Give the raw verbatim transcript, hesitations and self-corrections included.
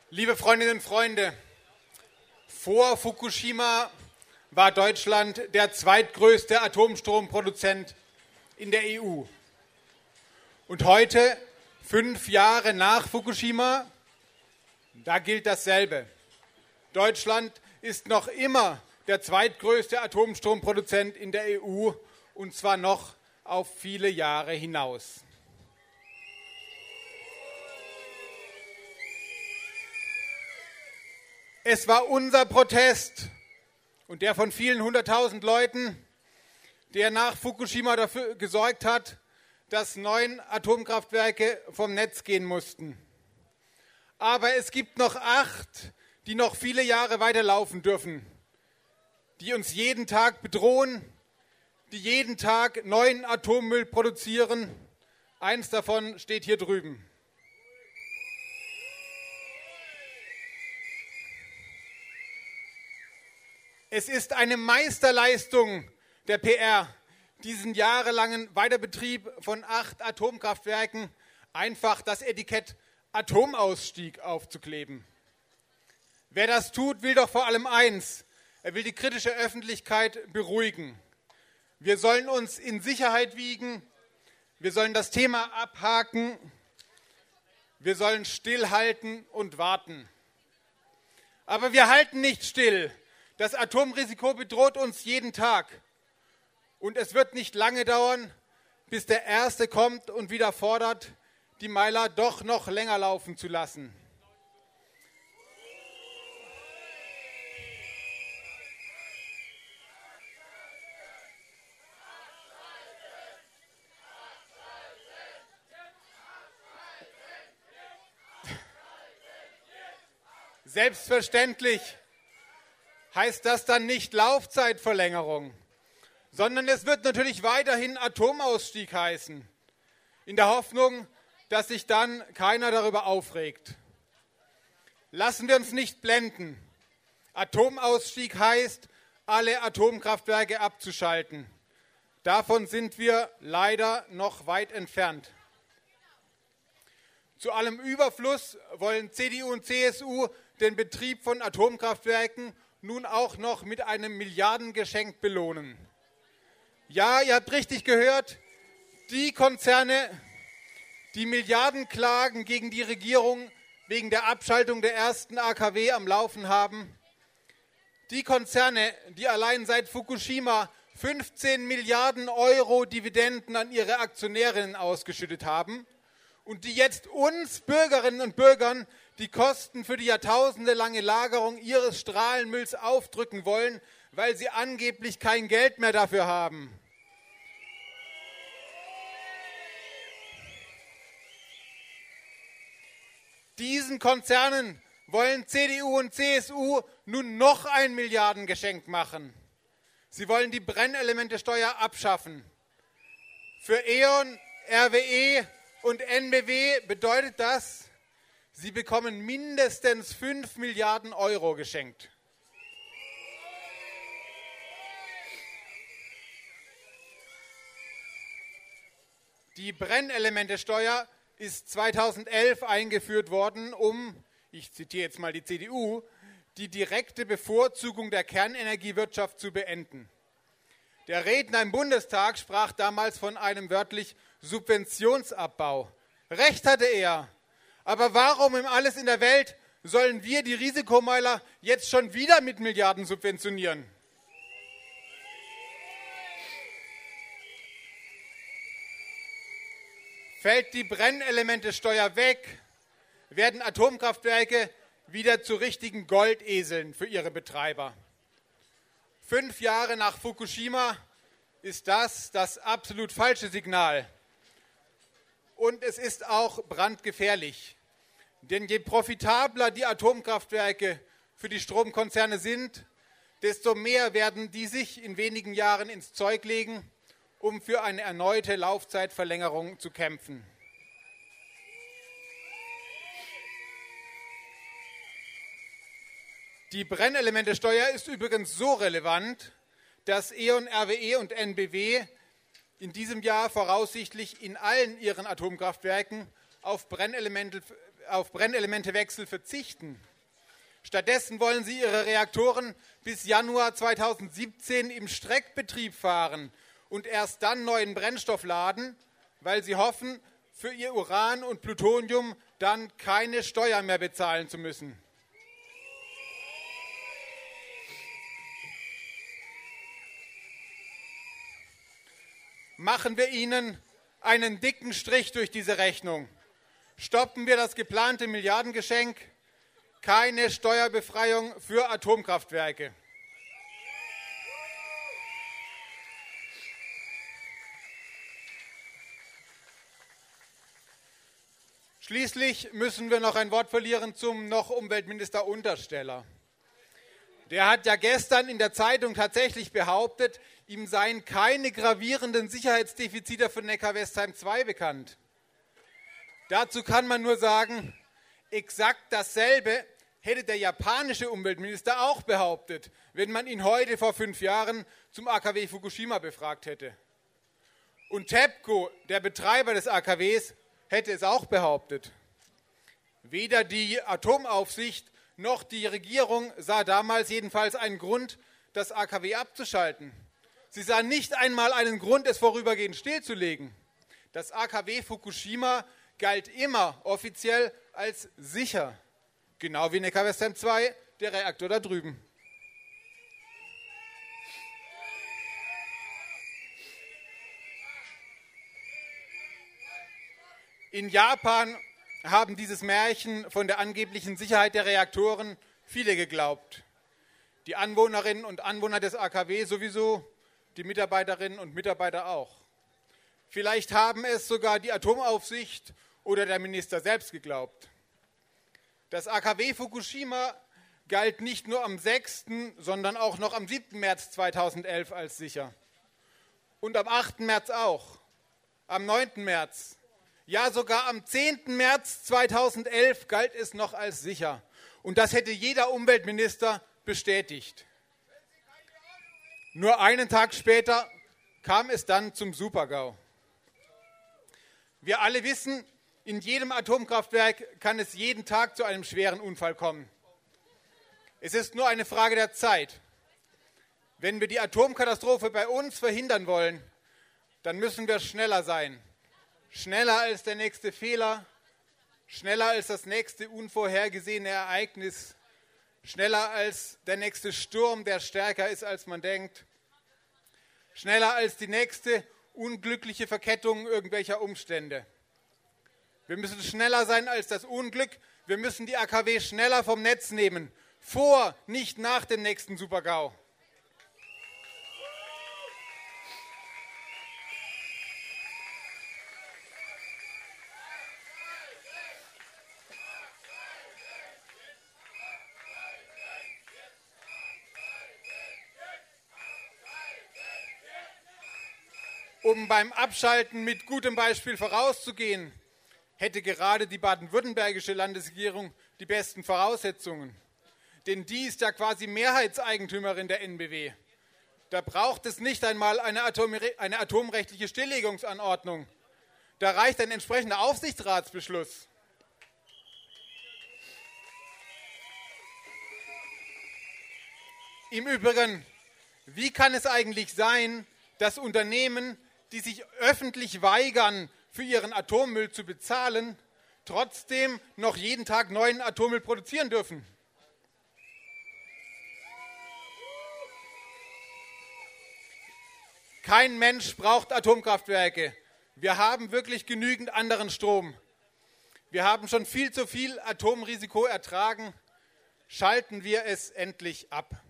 Liebe Freundinnen und Freunde, vor Fukushima war Deutschland der zweitgrößte Atomstromproduzent in der E U. Und heute, fünf Jahre nach Fukushima, da gilt dasselbe. Deutschland ist noch immer der zweitgrößte Atomstromproduzent in der E U, und zwar noch auf viele Jahre hinaus. Es war unser Protest und der von vielen hunderttausend Leuten, der nach Fukushima dafür gesorgt hat, dass neun Atomkraftwerke vom Netz gehen mussten. Aber es gibt noch acht, die noch viele Jahre weiterlaufen dürfen, die uns jeden Tag bedrohen, die jeden Tag neuen Atommüll produzieren. Eins davon steht hier drüben. Es ist eine Meisterleistung der P R, diesen jahrelangen Weiterbetrieb von acht Atomkraftwerken einfach das Etikett Atomausstieg aufzukleben. Wer das tut, will doch vor allem eins: Er will die kritische Öffentlichkeit beruhigen. Wir sollen uns in Sicherheit wiegen, wir sollen das Thema abhaken, wir sollen stillhalten und warten. Aber wir halten nicht still. Das Atomrisiko bedroht uns jeden Tag. Und es wird nicht lange dauern, bis der Erste kommt und wieder fordert, die Meiler doch noch länger laufen zu lassen. Selbstverständlich heißt das dann nicht Laufzeitverlängerung, sondern es wird natürlich weiterhin Atomausstieg heißen, in der Hoffnung, dass sich dann keiner darüber aufregt. Lassen wir uns nicht blenden. Atomausstieg heißt, alle Atomkraftwerke abzuschalten. Davon sind wir leider noch weit entfernt. Zu allem Überfluss wollen C D U und C S U den Betrieb von Atomkraftwerken nun auch noch mit einem Milliardengeschenk belohnen. Ja, ihr habt richtig gehört, die Konzerne, die Milliardenklagen gegen die Regierung wegen der Abschaltung der ersten A K W am Laufen haben, die Konzerne, die allein seit Fukushima fünfzehn Milliarden Euro Dividenden an ihre Aktionärinnen ausgeschüttet haben und die jetzt uns Bürgerinnen und Bürgern die Kosten für die jahrtausendelange Lagerung ihres Strahlenmülls aufdrücken wollen, weil sie angeblich kein Geld mehr dafür haben. Diesen Konzernen wollen C D U und C S U nun noch ein Milliardengeschenk machen. Sie wollen die Brennelementesteuer abschaffen. Für E O N, R W E und N B W bedeutet das, sie bekommen mindestens fünf Milliarden Euro geschenkt. Die Brennelementesteuer ist zweitausendelf eingeführt worden, um, ich zitiere jetzt mal die C D U, die direkte Bevorzugung der Kernenergiewirtschaft zu beenden. Der Redner im Bundestag sprach damals von einem wörtlich Subventionsabbau. Recht hatte er. Aber warum um alles in der Welt sollen wir die Risikomeiler jetzt schon wieder mit Milliarden subventionieren? Fällt die Brennelementesteuer weg, werden Atomkraftwerke wieder zu richtigen Goldeseln für ihre Betreiber. Fünf Jahre nach Fukushima ist das das absolut falsche Signal. Und es ist auch brandgefährlich. Denn je profitabler die Atomkraftwerke für die Stromkonzerne sind, desto mehr werden die sich in wenigen Jahren ins Zeug legen, um für eine erneute Laufzeitverlängerung zu kämpfen. Die Brennelementesteuer ist übrigens so relevant, dass E O N, R W E und N B W in diesem Jahr voraussichtlich in allen ihren Atomkraftwerken auf Brennelemente auf Brennelementewechsel verzichten. Stattdessen wollen sie ihre Reaktoren bis Januar zweitausendsiebzehn im Streckbetrieb fahren und erst dann neuen Brennstoff laden, weil sie hoffen, für ihr Uran und Plutonium dann keine Steuer mehr bezahlen zu müssen. Machen wir ihnen einen dicken Strich durch diese Rechnung. Stoppen wir das geplante Milliardengeschenk. Keine Steuerbefreiung für Atomkraftwerke. Schließlich müssen wir noch ein Wort verlieren zum noch Umweltminister Untersteller. Der hat ja gestern in der Zeitung tatsächlich behauptet, ihm seien keine gravierenden Sicherheitsdefizite von Neckar-Westheim zwei bekannt. Dazu kann man nur sagen, exakt dasselbe hätte der japanische Umweltminister auch behauptet, wenn man ihn heute vor fünf Jahren zum A K W Fukushima befragt hätte. Und TEPCO, der Betreiber des A K Ws, hätte es auch behauptet. Weder die Atomaufsicht noch die Regierung sah damals jedenfalls einen Grund, das A K W abzuschalten. Sie sahen nicht einmal einen Grund, es vorübergehend stillzulegen. Das A K W Fukushima galt immer offiziell als sicher. Genau wie Neckar-Westheim zwei, der Reaktor da drüben. In Japan haben dieses Märchen von der angeblichen Sicherheit der Reaktoren viele geglaubt. Die Anwohnerinnen und Anwohner des A K W sowieso, die Mitarbeiterinnen und Mitarbeiter auch. Vielleicht haben es sogar die Atomaufsicht oder der Minister selbst geglaubt. Das A K W Fukushima galt nicht nur am sechsten, sondern auch noch am siebten März zweitausendelf als sicher. Und am achten März auch, am neunten März. Ja, sogar am zehnten März zweitausendelf galt es noch als sicher. Und das hätte jeder Umweltminister bestätigt. Nur einen Tag später kam es dann zum Super-GAU. Wir alle wissen, in jedem Atomkraftwerk kann es jeden Tag zu einem schweren Unfall kommen. Es ist nur eine Frage der Zeit. Wenn wir die Atomkatastrophe bei uns verhindern wollen, dann müssen wir schneller sein. Schneller als der nächste Fehler, schneller als das nächste unvorhergesehene Ereignis, schneller als der nächste Sturm, der stärker ist, als man denkt, schneller als die nächste unglückliche Verkettung irgendwelcher Umstände. Wir müssen schneller sein als das Unglück, wir müssen die A K W schneller vom Netz nehmen, vor, nicht nach dem nächsten Super-GAU. Um beim Abschalten mit gutem Beispiel vorauszugehen, hätte gerade die baden-württembergische Landesregierung die besten Voraussetzungen. Denn die ist ja quasi Mehrheitseigentümerin der N B W. Da braucht es nicht einmal eine, Atom- eine atomrechtliche Stilllegungsanordnung. Da reicht ein entsprechender Aufsichtsratsbeschluss. Im Übrigen, wie kann es eigentlich sein, dass Unternehmen, die sich öffentlich weigern, für ihren Atommüll zu bezahlen, trotzdem noch jeden Tag neuen Atommüll produzieren dürfen? Kein Mensch braucht Atomkraftwerke. Wir haben wirklich genügend anderen Strom. Wir haben schon viel zu viel Atomrisiko ertragen. Schalten wir es endlich ab.